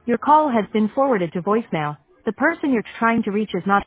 Your call has been forwarded to voicemail. The person you're trying to reach is not